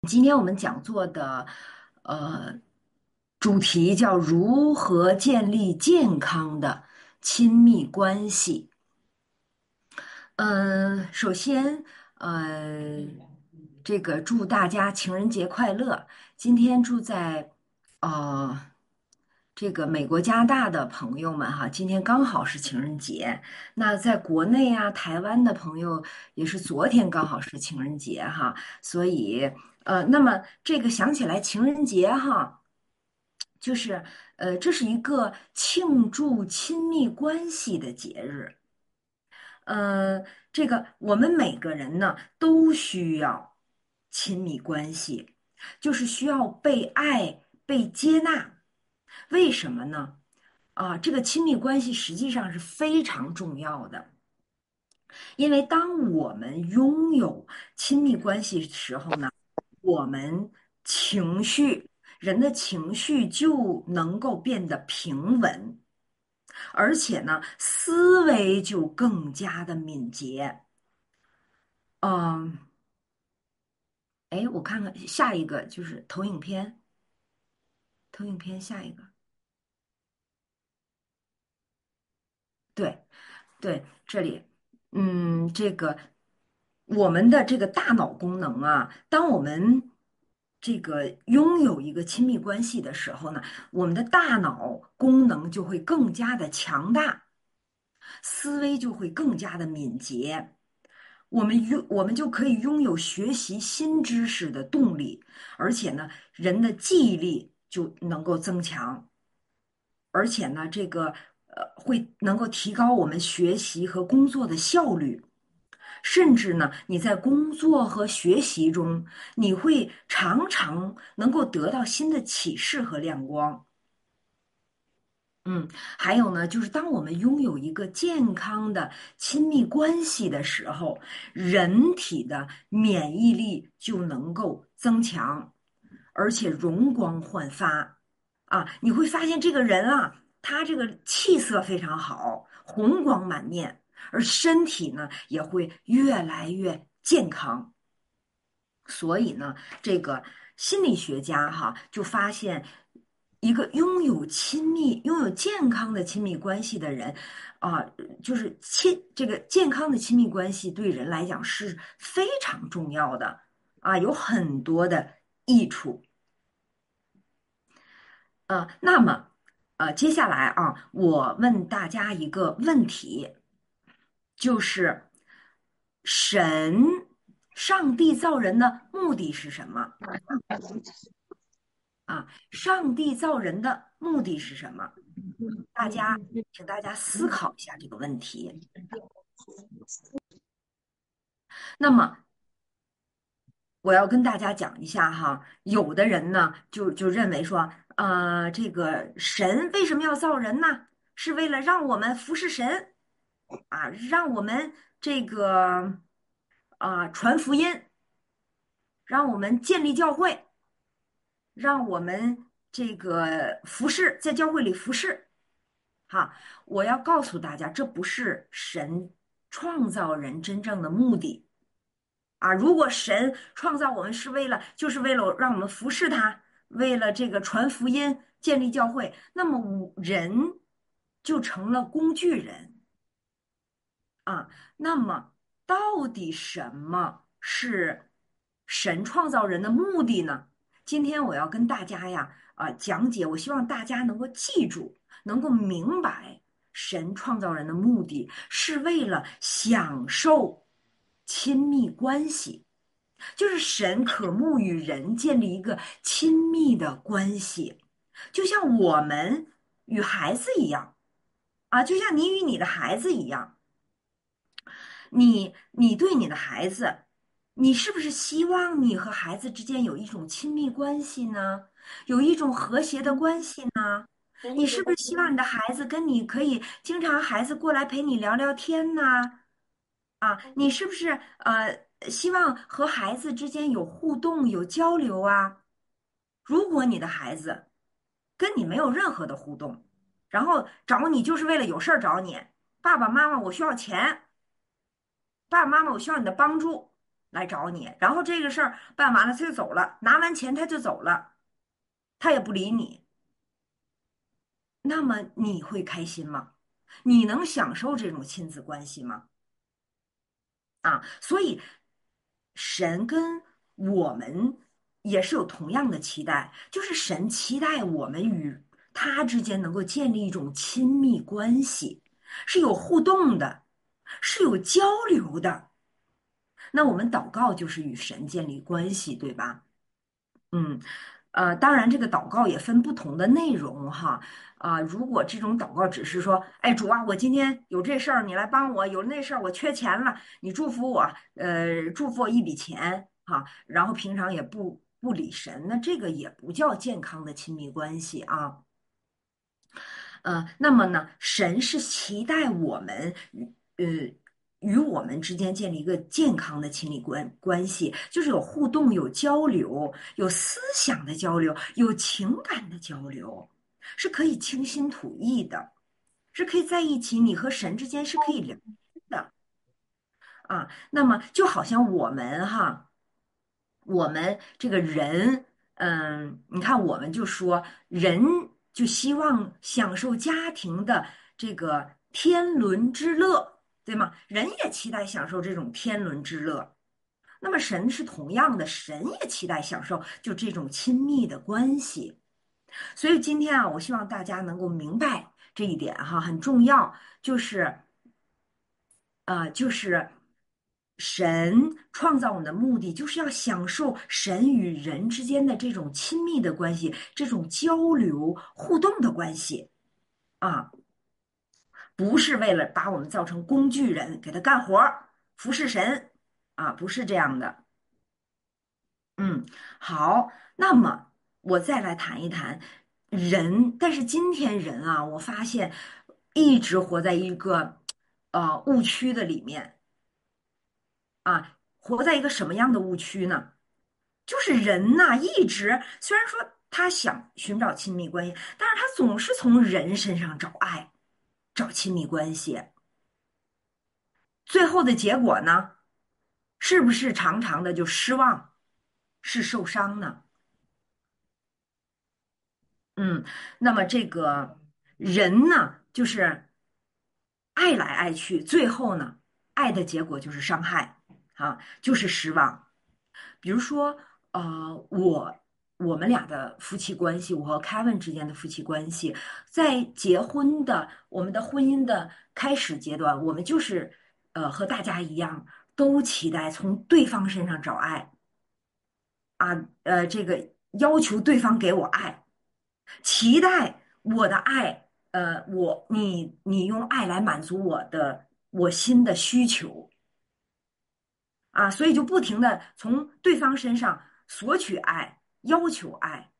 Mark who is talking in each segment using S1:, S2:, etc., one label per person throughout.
S1: 今天我们讲座的呃主题叫如何建立健康的亲密关系。首先，这个祝大家情人节快乐。今天住在呃这个美国、加拿大的朋友们哈，今天刚好是情人节。那在国内啊、台湾的朋友也是昨天刚好是情人节哈，所以那么这个想起来情人节哈。就是这是一个庆祝亲密关系的节日。呃，这个我们每个人呢都需要亲密关系，就是需要被爱、被接纳。为什么呢？这个亲密关系实际上是非常重要的，因为当我们拥有亲密关系的时候呢，我们情绪，人的情绪就能够变得平稳。而且呢，思维就更加的敏捷。嗯，哎，我看看下一个就是投影片，投影片下一个，对对，这里，这个我们的这个大脑功能啊，当我们这个拥有一个亲密关系的时候呢，我们的大脑功能就会更加的强大，思维就会更加的敏捷。我们就可以拥有学习新知识的动力，而且呢，人的记忆力就能够增强，而且呢，这个会能够提高我们学习和工作的效率，甚至呢，你在工作和学习中，你会常常能够得到新的启示和亮光。还有呢，就是当我们拥有一个健康的亲密关系的时候，人体的免疫力就能够增强，而且容光焕发。你会发现这个人啊，他这个气色非常好，红光满面，而身体呢也会越来越健康。所以呢，这个心理学家哈就发现，一个拥有健康的亲密关系的人，啊，就是这个健康的亲密关系对人来讲是非常重要的有很多的益处。那么接下来我问大家一个问题，就是上帝造人的目的是什么？上帝造人的目的是什么？大家，请大家思考一下这个问题。那么，我要跟大家讲一下哈，有的人呢就认为说，这个神为什么要造人呢？是为了让我们服侍神让我们这个传福音，让我们建立教会，让我们这个服侍，在教会里服侍。哈，我要告诉大家，这不是神创造人真正的目的如果神创造我们就是为了让我们服侍他，为了这个传福音、建立教会，那么人就成了工具人。那么，到底什么是神创造人的目的呢？今天我要跟大家讲解，我希望大家能够记住，能够明白，神创造人的目的是为了享受亲密关系，就是神渴慕与人建立一个亲密的关系，就像我们与孩子一样就像你与你的孩子一样。你对你的孩子，你是不是希望你和孩子之间有一种亲密关系呢？有一种和谐的关系呢？你是不是希望你的孩子跟你可以经常孩子过来陪你聊聊天呢？你是不是希望和孩子之间有互动、有交流啊？如果你的孩子跟你没有任何的互动，然后找你就是为了有事儿找你，爸爸妈妈，我需要钱。爸爸妈妈，我需要你的帮助。 来找你，然后这个事儿办完了，他就走了，拿完钱他就走了，他也不理你，那么你会开心吗？你能享受这种亲子关系吗？啊，所以神跟我们也是有同样的期待，就是神期待我们与他之间能够建立一种亲密关系，是有互动的，是有交流的。那我们祷告就是与神建立关系，对吧？嗯，当然，这个祷告也分不同的内容哈。如果这种祷告只是说，哎，主啊，我今天有这事儿，你来帮我；有那事儿，我缺钱了，你祝福我，祝福我一笔钱哈。然后平常也不理神，那这个也不叫健康的亲密关系啊。那么呢，神是期待我们与我们之间建立一个健康的亲密关系，就是有互动、有交流、有思想的交流、有情感的交流，是可以倾心吐意的，是可以在一起，你和神之间是可以聊天的啊。那么就好像我们哈。我们这个人，你看，我们就说人就希望享受家庭的这个天伦之乐，对吗？人也期待享受这种天伦之乐。那么神是同样的，神也期待享受就这种亲密的关系。所以今天啊，我希望大家能够明白这一点哈，很重要，就是神创造我们的目的，就是要享受神与人之间的这种亲密的关系，这种交流互动的关系啊，不是为了把我们造成工具人，给他干活儿服侍神啊，不是这样的。嗯，好，那么我再来谈一谈人，但是今天人啊，我发现一直活在一个误区的里面。活在一个什么样的误区呢？就是人呐，一直虽然说他想寻找亲密关系，但是他总是从人身上找爱，找亲密关系，最后的结果呢，是不是常常的就失望，是受伤呢？嗯，那么这个人呢，就是爱来爱去，最后呢，爱的结果就是伤害，就是失望。比如说，我们俩的夫妻关系，我和 Kevin 之间的夫妻关系，在结婚的我们的婚姻的开始阶段，我们就是和大家一样，都期待从对方身上找爱这个要求对方给我爱，期待我的爱，你用爱来满足我心的需求。所以就不停的从对方身上索取爱，要求爱。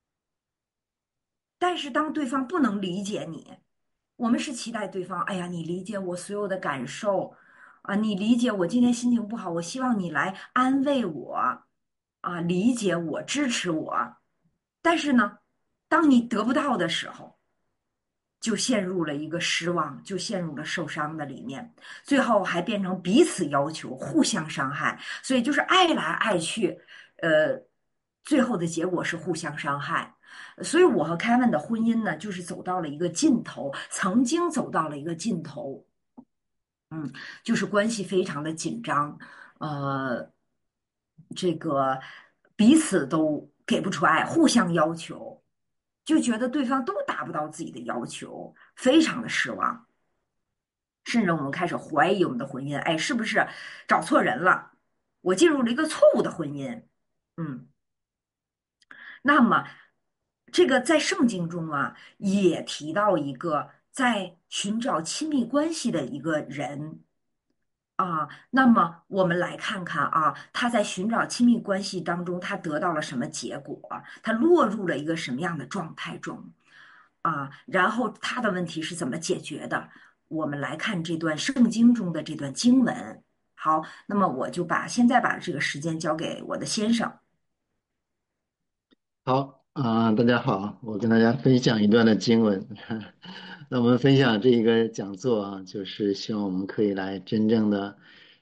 S1: 但是当对方不能理解你，我们是期待对方，哎呀，你理解我所有的感受你理解我今天心情不好，我希望你来安慰我理解我，支持我。但是呢，当你得不到的时候，就陷入了一个失望，就陷入了受伤的里面，最后还变成彼此要求，互相伤害，所以就是爱来爱去，呃，最后的结果是互相伤害。所以我和凯文的婚姻呢，就是走到了一个尽头，曾经走到了一个尽头，就是关系非常的紧张，呃，这个彼此都给不出爱，互相要求，就觉得对方都达不到自己的要求，非常的失望，甚至我们开始怀疑我们的婚姻，哎，是不是找错人了？我进入了一个错误的婚姻，嗯。那么，这个在圣经中也提到一个在寻找亲密关系的一个人那么我们来看看他在寻找亲密关系当中，他得到了什么结果？他落入了一个什么样的状态中然后他的问题是怎么解决的？我们来看这段圣经中的这段经文。好，那么我就现在把这个时间交给我的先生。
S2: 好大家好，我跟大家分享一段的经文。那我们分享这一个讲座就是希望我们可以来真正的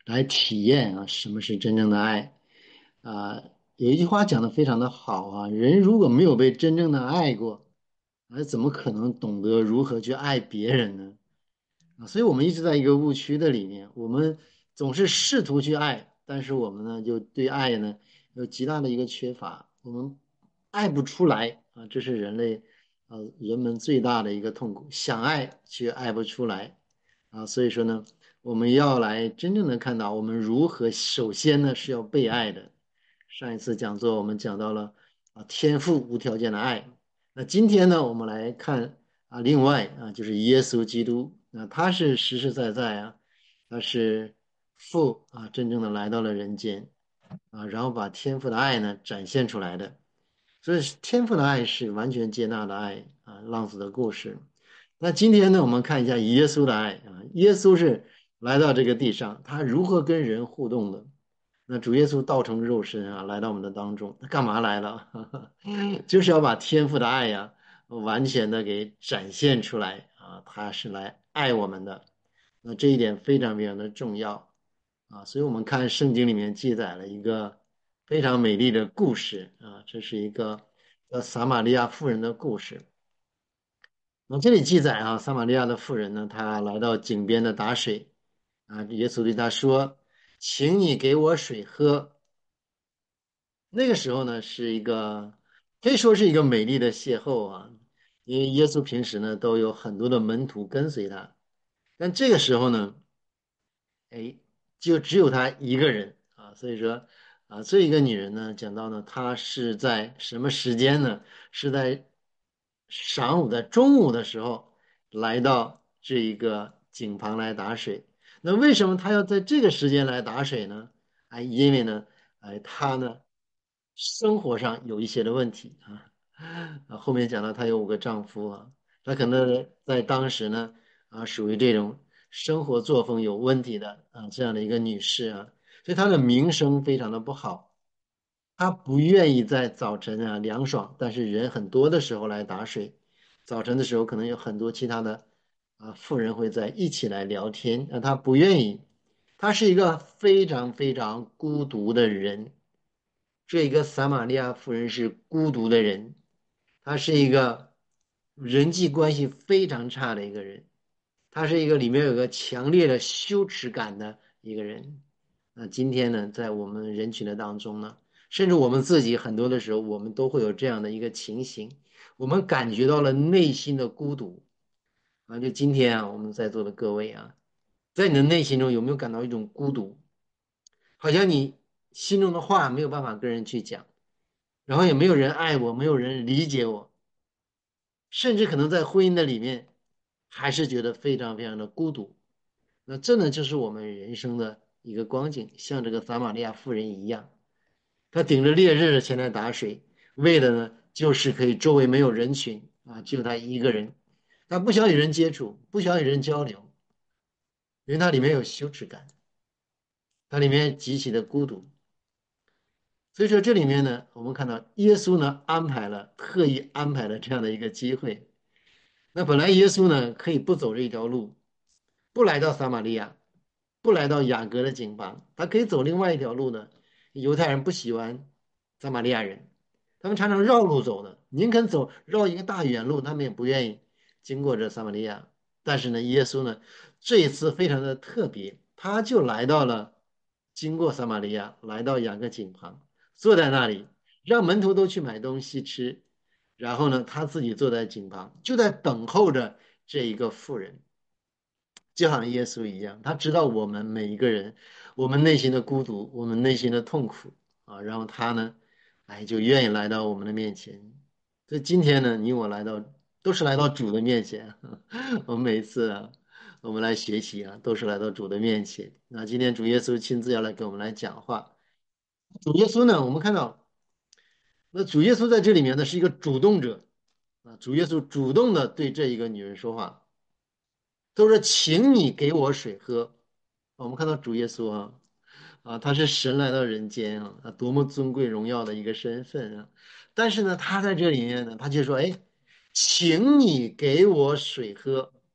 S2: 来体验啊什么是真正的爱啊。有一句话讲的非常的好啊，人如果没有被真正的爱过，怎么可能懂得如何去爱别人呢？啊，所以我们一直在一个误区的里面，我们总是试图去爱，但是我们呢，就对爱呢有极大的一个缺乏，我们爱不出来啊，这是人类人们最大的一个痛苦，想爱却爱不出来啊，所以说呢，我们要来真正的看到我们如何，首先呢是要被爱的。上一次讲座我们讲到了天赋无条件的爱，那今天呢，我们来看另外就是耶稣基督，他是实实在在他是父真正的来到了人间然后把天父的爱呢展现出来的。所以天父的爱是完全接纳的爱浪子的故事。那今天呢，我们看一下耶稣的爱耶稣是来到这个地上，他如何跟人互动的？那主耶稣道成肉身来到我们的当中，他干嘛来了？就是要把天父的爱完全的给展现出来他是来爱我们的。那这一点非常非常的重要所以我们看圣经里面记载了一个非常美丽的故事这是一个撒玛利亚妇人的故事。那这里记载撒玛利亚的妇人呢，她来到井边的打水耶稣对她说：“请你给我水喝。”那个时候呢，是一个可以说是一个美丽的邂逅因为耶稣平时呢都有很多的门徒跟随他，但这个时候呢，哎，就只有他一个人所以说这一个女人呢，讲到呢，她是在什么时间呢？是在晌午的中午的时候来到这一个井旁来打水。那为什么她要在这个时间来打水呢？因为呢，她呢生活上有一些的问题后面讲到她有5个丈夫她可能在当时呢属于这种生活作风有问题的这样的一个女士所以她的名声非常的不好。她不愿意在早晨凉爽，但是人很多的时候来打水。早晨的时候可能有很多其他的妇人会在一起来聊天，她不愿意。她是一个非常非常孤独的人。这一个撒玛利亚妇人是孤独的人，她是一个人际关系非常差的一个人。他是一个里面有个强烈的羞耻感的一个人。那今天呢，在我们人群的当中呢，甚至我们自己很多的时候，我们都会有这样的一个情形，我们感觉到了内心的孤独就今天我们在座的各位在你的内心中有没有感到一种孤独？好像你心中的话没有办法跟人去讲，然后也没有人爱我，没有人理解我，甚至可能在婚姻的里面，还是觉得非常非常的孤独。那这呢，就是我们人生的一个光景，像这个撒玛利亚妇人一样，她顶着烈日前来打水，为的呢，就是可以周围没有人群就她一个人，她不想与人接触，不想与人交流，因为她里面有羞耻感，她里面极其的孤独。所以说这里面呢，我们看到耶稣呢特意安排了这样的一个机会。那本来耶稣呢可以不走这一条路，不来到撒玛利亚，不来到雅各的井旁，他可以走另外一条路呢。犹太人不喜欢撒玛利亚人，他们常常绕路走的，宁肯走绕一个大远路，他们也不愿意经过这撒玛利亚。但是呢，耶稣呢这一次非常的特别，他就来到了经过撒玛利亚，来到雅各井旁，坐在那里，让门徒都去买东西吃，然后呢，他自己坐在井旁，就在等候着这一个妇人。就好像耶稣一样，他知道我们每一个人，我们内心的孤独，我们内心的痛苦然后他呢，就愿意来到我们的面前。所以今天呢，你我都是来到主的面前。我们每一次我们来学习都是来到主的面前。那今天主耶稣亲自要来给我们来讲话。主耶稣呢，我们看到，那主耶稣在这里面呢是一个主动者主耶稣主动的对这一个女人说话。都说请你给我水喝。我们看到主耶稣他是神来到人间多么尊贵荣耀的一个身份但是呢，他在这里面呢，他就说，哎，请你给我水喝。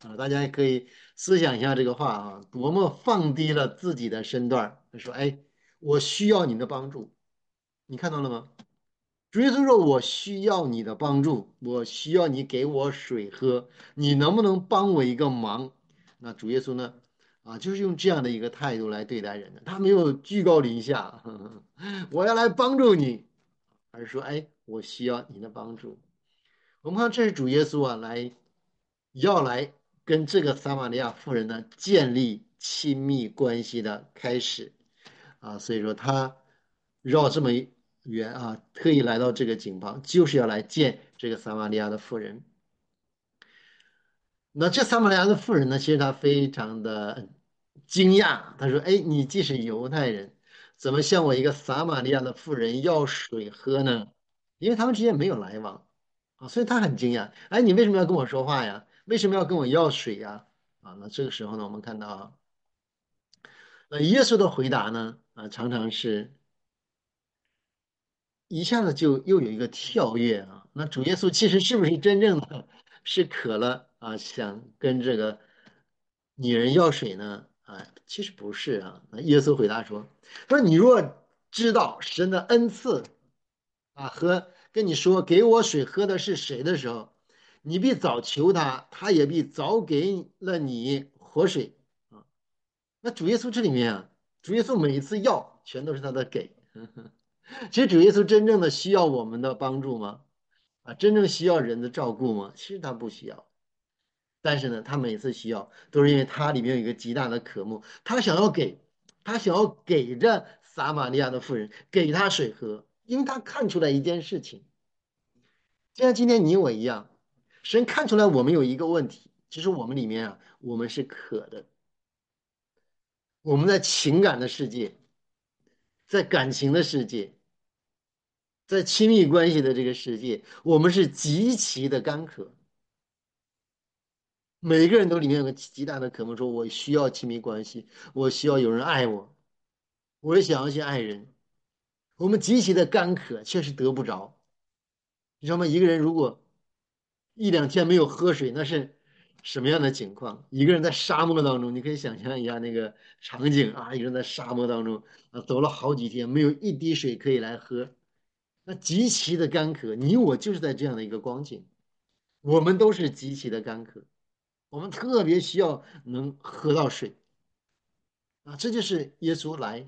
S2: 啊，大家也可以思想一下这个话啊，多么放低了自己的身段儿。他说：“哎，我需要你的帮助。”你看到了吗？主耶稣说：“我需要你的帮助，我需要你给我水喝，你能不能帮我一个忙？”那主耶稣呢？啊，就是用这样的一个态度来对待人的，他没有居高临下，我要来帮助你，而是说：“哎，我需要你的帮助。”我们看，这是主耶稣啊，要来跟这个撒玛利亚妇人呢建立亲密关系的开始啊，所以说他绕这么远啊，特意来到这个井旁，就是要来见这个撒玛利亚的妇人。那这撒玛利亚的妇人呢，其实她非常的惊讶，她说：“哎，你既是犹太人，怎么向我一个撒玛利亚的妇人要水喝呢？”因为他们之间没有来往啊，所以她很惊讶。哎，你为什么要跟我说话呀？为什么要跟我要水呀？啊，那这个时候呢，我们看到啊，那耶稣的回答呢，啊，常常是一下子就又有一个跳跃啊。那主耶稣其实是不是真正的是渴了啊，想跟这个女人要水呢？啊，其实不是啊。那耶稣回答说你若知道神的恩赐啊和跟你说给我水喝的是谁的时候，你必早求他，他也必早给了你活水啊。那主耶稣这里面啊，主耶稣每一次要全都是他的给。其实主耶稣真正的需要我们的帮助吗？啊，真正需要人的照顾吗？其实他不需要。但是呢，他每次需要都是因为他里面有一个极大的渴慕，他想要给这撒玛利亚的妇人给他水喝，因为他看出来一件事情，就像今天你我一样，神看出来我们有一个问题，其实我们里面啊，我们是渴的，我们在情感的世界，在感情的世界。在亲密关系的这个世界，我们是极其的干渴，每个人都里面有个极大的渴望，说我需要亲密关系，我需要有人爱我，我也想要去爱人。我们极其的干渴，确实得不着。你知道吗？一个人如果一两天没有喝水，那是什么样的情况？一个人在沙漠当中，你可以想象一下那个场景啊，一个人在沙漠当中啊，走了好几天，没有一滴水可以来喝，那极其的干渴。你我就是在这样的一个光景。我们都是极其的干渴，我们特别需要能喝到水啊！这就是耶稣来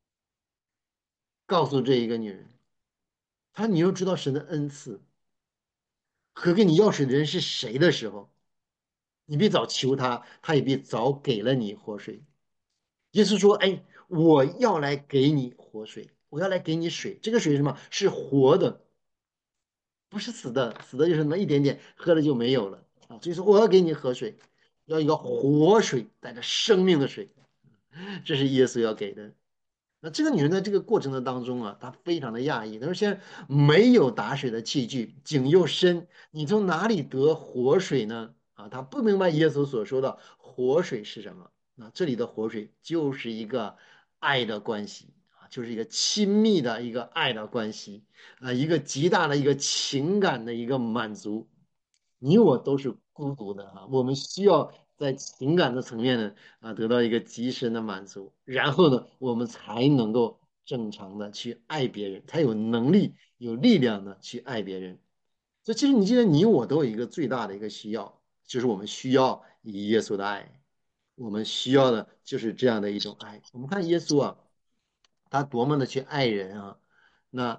S2: 告诉这一个女人，你又知道神的恩赐和跟你要水的人是谁的时候，你必早求他，他也必早给了你活水。耶稣说：“哎，我要来给你活水，我要来给你水。这个水是什么？是活的，不是死的。死的就是那么一点点，喝了就没有了啊！所以说，我要给你喝水，要一个活水，带着生命的水。”这是耶稣要给的。那这个女人在这个过程的当中啊，她非常的讶异。她说：“现在没有打水的器具，井又深，你从哪里得活水呢？”啊，她不明白耶稣所说的活水是什么。那这里的活水就是一个爱的关系啊，就是一个亲密的一个爱的关系啊，一个极大的一个情感的一个满足。你我都是孤独的啊，我们需要在情感的层面呢得到一个极深的满足，然后呢，我们才能够正常的去爱别人，才有能力、有力量的去爱别人。所以，其实你记得，你我都有一个最大的一个需要，就是我们需要耶稣的爱，我们需要的就是这样的一种爱。我们看耶稣啊，他多么的去爱人啊，那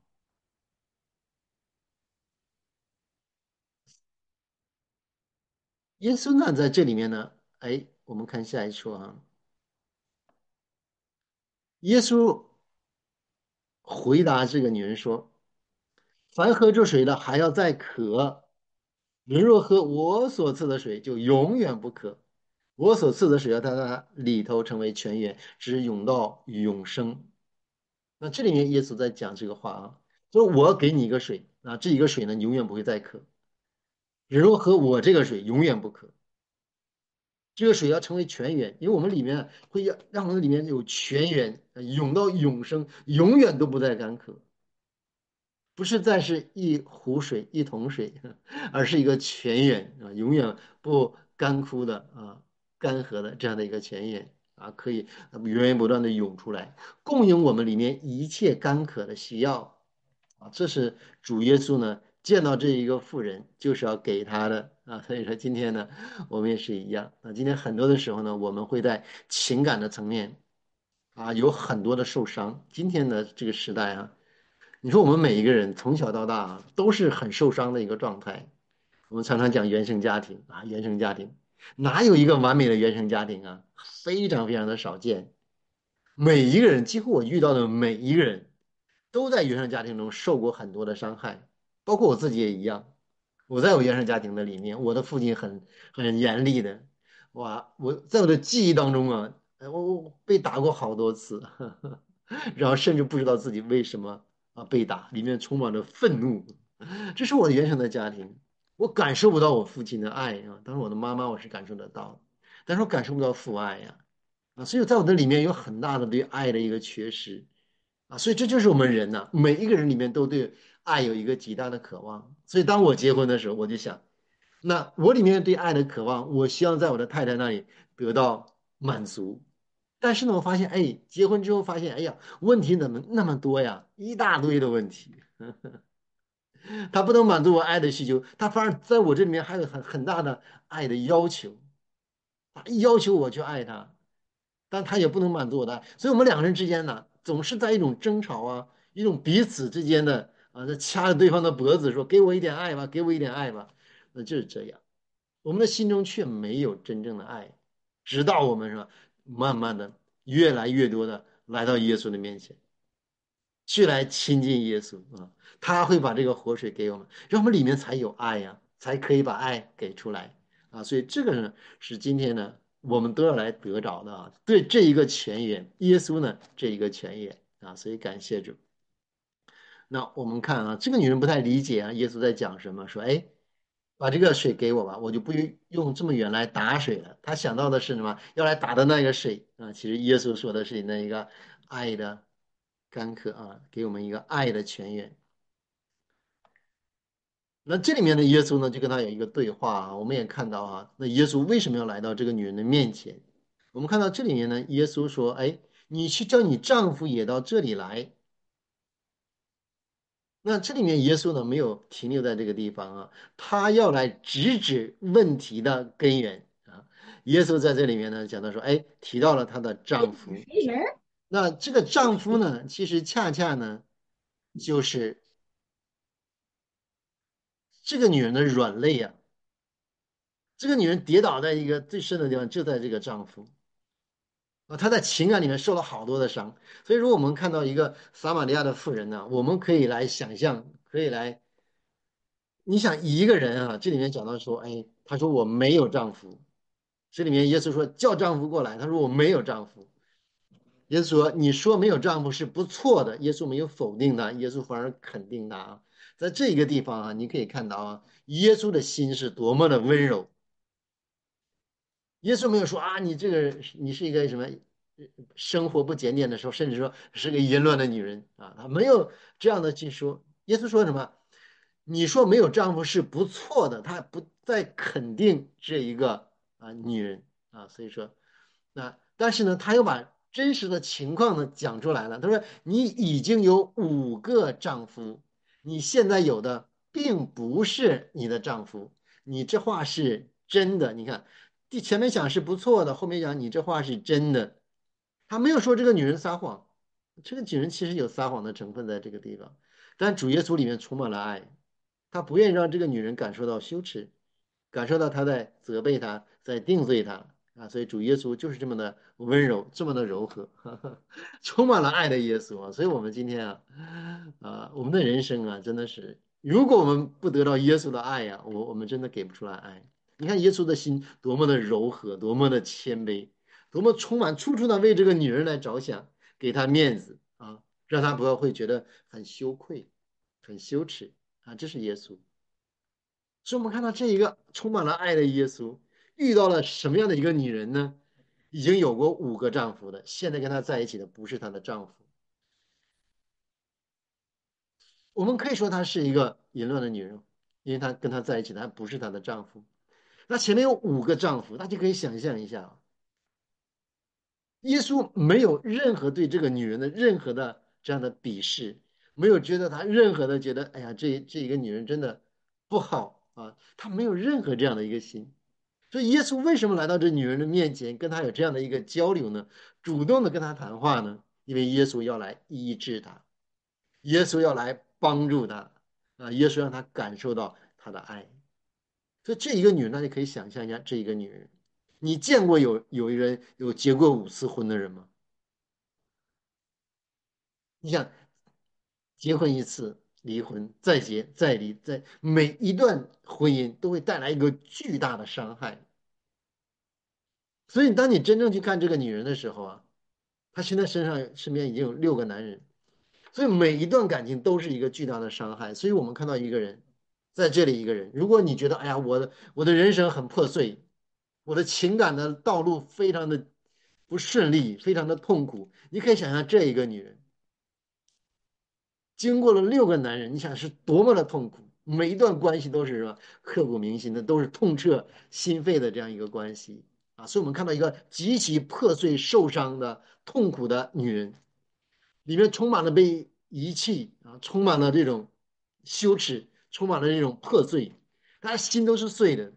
S2: 耶稣呢，在这里面呢，哎，我们看下一处啊。耶稣回答这个女人说：“凡喝这水的，还要再渴；人若喝我所赐的水，就永远不渴。我所赐的水要在它里头成为泉源，直涌到永生。”那这里面耶稣在讲这个话啊，说我要给你一个水啊，这一个水呢，你永远不会再渴。人若喝我这个水，永远不渴。这个水要成为泉源，因为我们里面会让我们里面有泉源，涌到永生，永远都不再干渴。不是再是一壶水、一桶水，而是一个泉源啊，永远不干枯的干涸的这样的一个泉眼可以源源不断的涌出来，供应我们里面一切干渴的需要这是主耶稣呢见到这一个妇人就是要给他的所以说今天呢我们也是一样今天很多的时候呢我们会在情感的层面有很多的受伤。今天的这个时代你说我们每一个人从小到大都是很受伤的一个状态。我们常常讲原生家庭原生家庭哪有一个完美的原生家庭非常非常的少见。每一个人，几乎我遇到的每一个人都在原生家庭中受过很多的伤害，包括我自己也一样。我在我原生家庭的里面，我的父亲很严厉的，哇，我在我的记忆当中我被打过好多次，然后甚至不知道自己为什么被打，里面充满着愤怒。这是我原生的家庭，我感受不到我父亲的爱当然我的妈妈我是感受得到，但是我感受不到父爱所以在我的里面有很大的对爱的一个缺失所以这就是我们人每一个人里面都对爱有一个极大的渴望。所以当我结婚的时候，我就想，那我里面对爱的渴望，我希望在我的太太那里得到满足。但是呢，我发现，哎，结婚之后发现，哎呀，问题怎么那么多呀？一大堆的问题，他不能满足我爱的需求，他反而在我这里面还有很大的爱的要求，他要求我去爱他。但他也不能满足我的爱，所以我们两个人之间呢，总是在一种争吵一种彼此之间的在掐着对方的脖子说：“给我一点爱吧，给我一点爱吧。”那就是这样，我们的心中却没有真正的爱，直到我们说慢慢的越来越多的来到耶稣的面前，去来亲近耶稣他会把这个活水给我们，让我们里面才有爱才可以把爱给出来所以这个呢是今天呢我们都要来得着的对这一个泉源，耶稣呢这一个泉源所以感谢主。那我们看这个女人不太理解耶稣在讲什么，说哎，把这个水给我吧，我就不用这么远来打水了。她想到的是什么？要来打的那个水其实耶稣说的是那一个爱的干渴给我们一个爱的泉源。那这里面的耶稣呢，就跟他有一个对话我们也看到那耶稣为什么要来到这个女人的面前？我们看到这里面呢，耶稣说：“哎，你去叫你丈夫也到这里来。”那这里面耶稣呢，没有停留在这个地方他要来直指问题的根源耶稣在这里面呢，讲到说：“哎，提到了她的丈夫。那这个丈夫呢，其实恰恰呢，就是这个女人的软肋这个女人跌倒在一个最深的地方，就在这个丈夫她在情感里面受了好多的伤。所以，如果我们看到一个撒玛利亚的妇人呢，我们可以来想象，可以来，你想一个人这里面讲到说，哎，她说我没有丈夫，这里面耶稣说叫丈夫过来，她说我没有丈夫。耶稣说你说没有丈夫是不错的，耶稣没有否定的，耶稣反而肯定的在这个地方你可以看到耶稣的心是多么的温柔。耶稣没有说你这个你是一个什么生活不检点的时候，甚至说是个淫乱的女人他没有这样的去说。耶稣说什么？你说没有丈夫是不错的，他不再肯定这一个女人所以说但是呢，他又把真实的情况呢讲出来了。他说你已经有5个丈夫，你现在有的并不是你的丈夫，你这话是真的。你看。前面讲是不错的，后面讲你这话是真的，他没有说这个女人撒谎，这个女人其实有撒谎的成分在这个地方，但主耶稣里面充满了爱，他不愿意让这个女人感受到羞耻，感受到他在责备她，在定罪她所以主耶稣就是这么的温柔，这么的柔和，充满了爱的耶稣所以我们今天我们的人生真的是，如果我们不得到耶稣的爱我们真的给不出来爱。你看耶稣的心多么的柔和，多么的谦卑，多么充满处处的为这个女人来着想，给她面子让她不要会觉得很羞愧、很羞耻这是耶稣。所以，我们看到这一个充满了爱的耶稣，遇到了什么样的一个女人呢？已经有过5个丈夫的，现在跟她在一起的不是她的丈夫。我们可以说她是一个淫乱的女人，因为她跟他在一起的还不是她的丈夫。 那前面有5个丈夫，大家可以想象一下啊，耶稣没有任何对这个女人的任何的这样的鄙视，没有觉得她任何的觉得，哎呀，这一个女人真的不好啊，他没有任何这样的一个心。所以耶稣为什么来到这女人的面前，跟她有这样的一个交流呢？主动的跟她谈话呢？因为耶稣要来医治她，耶稣要来帮助她啊，耶稣让她感受到他的爱。所以这一个女人，大家可以想象一下，这一个女人，你见过有一人有结过5次婚的人吗？你想结婚一次，离婚，再结，再离，每一段婚姻都会带来一个巨大的伤害。所以，当你真正去看这个女人的时候啊，她现在身边已经有6个男人，所以每一段感情都是一个巨大的伤害。所以我们看到一个人，在这里一个人，如果你觉得哎呀，我的人生很破碎，我的情感的道路非常的不顺利，非常的痛苦，你可以想象这一个女人。经过了6个男人，你想是多么的痛苦，每一段关系都是什么刻骨铭心的，都是痛彻心扉的这样一个关系啊。所以，我们看到一个极其破碎、受伤的、痛苦的女人，里面充满了被遗弃啊，充满了这种羞耻，充满了这种破碎，大家心都是碎的。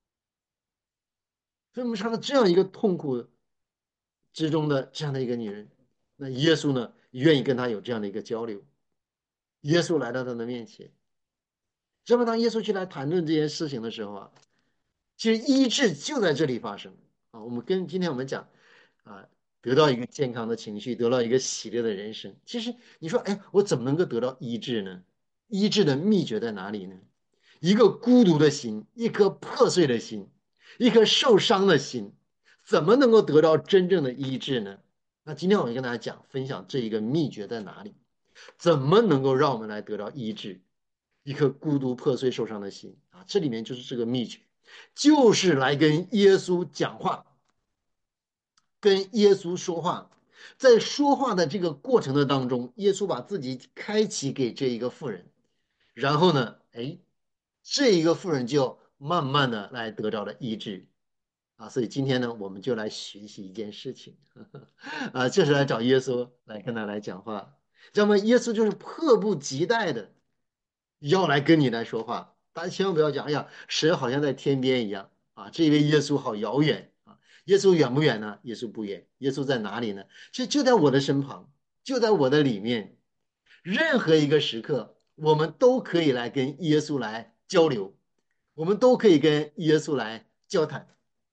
S2: 所以，我们看到这样一个痛苦之中的这样的一个女人，那耶稣呢，愿意跟她有这样的一个交流。耶稣来到她的面前。这么当耶稣去来谈论这件事情的时候啊，其实医治就在这里发生啊。今天我们讲啊，得到一个健康的情绪，得到一个喜乐的人生。其实你说，哎，我怎么能够得到医治呢？医治的秘诀在哪里呢？一个孤独的心，一颗破碎的心，一颗受伤的心，怎么能够得到真正的医治呢？那今天我就跟大家讲，分享这一个秘诀在哪里？怎么能够让我们来得到医治？一颗孤独、破碎、受伤的心啊，这里面就是这个秘诀，就是来跟耶稣讲话，跟耶稣说话。在说话的这个过程的当中，耶稣把自己开启给这一个妇人，然后呢，哎，这一个妇人就慢慢的来得到了医治啊。所以今天呢，我们就来学习一件事情啊，就是来找耶稣来跟他来讲话。那么耶稣就是迫不及待的要来跟你来说话。大家千万不要讲，哎呀，神好像在天边一样啊，这位耶稣好遥远啊。耶稣远不远呢？耶稣不远。耶稣在哪里呢？其实就在我的身旁，就在我的里面。任何一个时刻，我们都可以来跟耶稣来交流，我们都可以跟耶稣来交谈。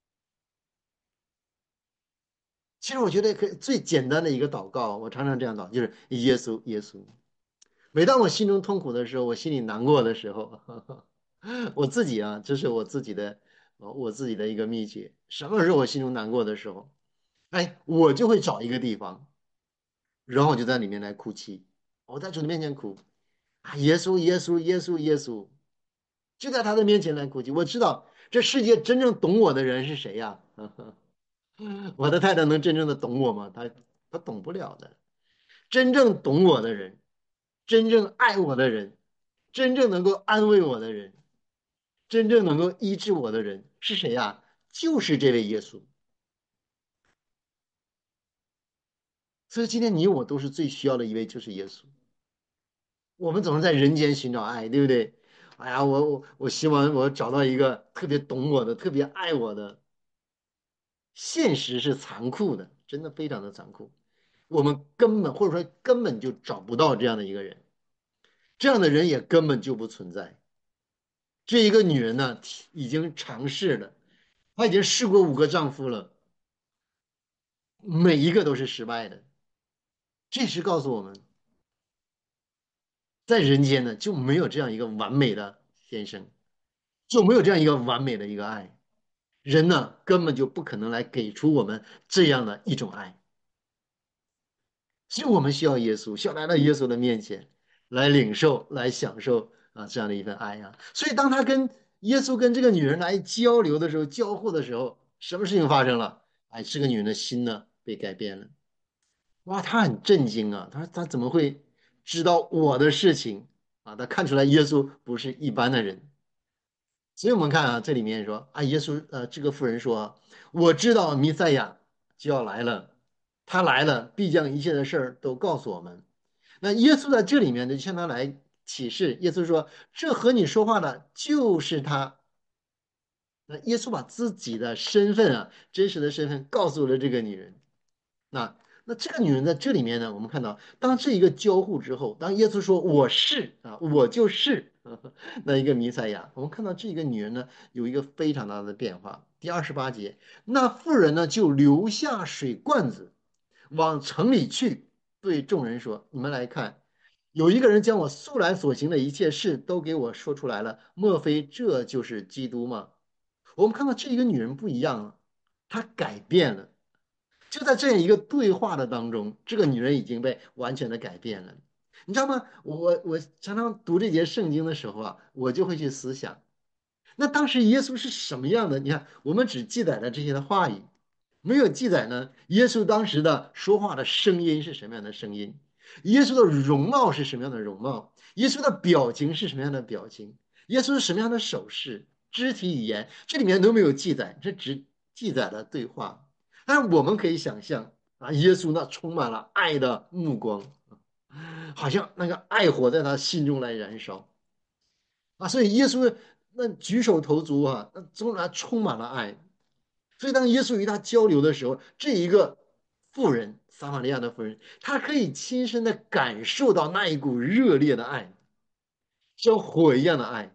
S2: 其实我觉得最简单的一个祷告，我常常这样祷，就是耶稣，耶稣。每当我心中痛苦的时候，我心里难过的时候，我自己啊，这是我自己的一个秘诀。什么时候我心中难过的时候，哎，我就会找一个地方，然后我就在里面来哭泣。我在主的面前哭啊，耶稣，耶稣，耶稣，耶稣，就在他的面前来哭泣。我知道这世界真正懂我的人是谁呀？我的太太能真正的懂我吗？她懂不了的。真正懂我的人，真正爱我的人，真正能够安慰我的人，真正能够医治我的人是谁呀？就是这位耶稣。所以今天你我都是最需要的一位，就是耶稣。我们总是在人间寻找爱，对不对？哎呀，我希望我找到一个特别懂我的、特别爱我的。现实是残酷的，真的非常的残酷。我们根本或者说根本就找不到这样的一个人，这样的人也根本就不存在。这一个女人呢，已经尝试了，她已经试过5个丈夫了，每一个都是失败的。这是告诉我们，在人间呢就没有这样一个完美的先生，就没有这样一个完美的一个爱。人呢根本就不可能来给出我们这样的一种爱。所以我们需要耶稣，需要来到耶稣的面前，来领受、来享受啊这样的一份爱啊。所以当他跟耶稣跟这个女人来交流的时候、交互的时候，什么事情发生了？哎，这个女人的心呢被改变了。哇，她很震惊啊！她说她怎么会知道我的事情啊？她看出来耶稣不是一般的人。 所以我们看啊，这里面说啊，耶稣这个妇人说，我知道弥赛亚就要来了，他来了必将一切的事儿都告诉我们。那耶稣在这里面呢，就向他来启示。耶稣说，这和你说话的就是他。那耶稣把自己的身份啊，真实的身份告诉了这个女人。那这个女人在这里面呢，我们看到，当这一个交互之后，当耶稣说我是啊，我就是那一个弥赛亚，我们看到这个女人呢有一个非常大的变化。第28节，那妇人呢就留下水罐子，往城里去，对众人说：“你们来看，有一个人将我素来所行的一切事都给我说出来了，莫非这就是基督吗？”我们看到这一个女人不一样了，她改变了。就在这样一个对话的当中，这个女人已经被完全的改变了。你知道吗？我常常读这节圣经的时候啊，我就会去思想，那当时耶稣是什么样的？你看，我们只记载了这些的话语，没有记载呢，耶稣当时的说话的声音是什么样的声音，耶稣的容貌是什么样的容貌，耶稣的表情是什么样的表情，耶稣是什么样的手势、肢体语言，这里面都没有记载，这只记载了对话。但是我们可以想象啊，耶稣那充满了爱的目光，好像那个爱火在他心中来燃烧啊，所以耶稣那举手投足啊，那中然充满了爱。所以当耶稣与他交流的时候，这一个妇人，撒玛利亚的妇人，她可以亲身的感受到那一股热烈的爱，像火一样的爱，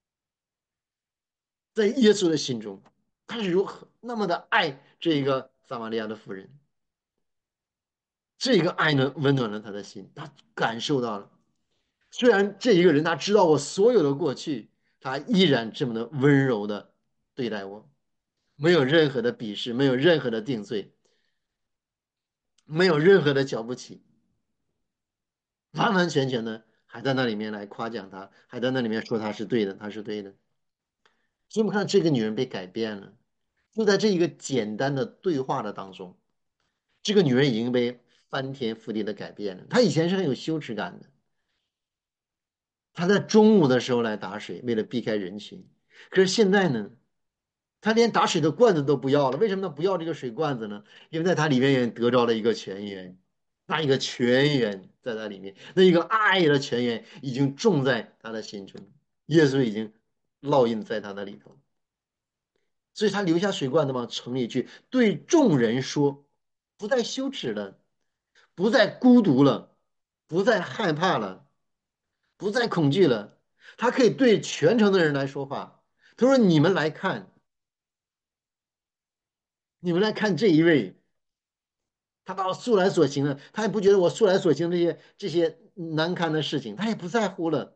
S2: 在耶稣的心中，他是如何那么的爱这一个撒玛利亚的妇人，这个爱呢，温暖了他的心，他感受到了。虽然这一个人他知道我所有的过去，他依然这么的温柔的对待我，没有任何的鄙视，没有任何的定罪，没有任何的瞧不起，完完全全的还在那里面来夸奖他，还在那里面说他是对的，他是对的。所以我们看这个女人被改变了，就在这一个简单的对话的当中，这个女人已经被翻天覆地的改变了。她以前是很有羞耻感的，她在中午的时候来打水，为了避开人群。可是现在呢，她连打水的罐子都不要了。为什么她不要这个水罐子呢？因为在她里面也得着了一个泉源，那一个泉源在她里面，那一个爱的泉源已经种在她的心中，耶稣已经烙印在她的里头。所以她留下水罐子往城里去，对众人说，不再羞耻了，不再孤独了，不再害怕了。不再恐惧了，他可以对全城的人来说话。他说：“你们来看，你们来看这一位，他把我素来所行的，他也不觉得我素来所行的这些难堪的事情，他也不在乎了。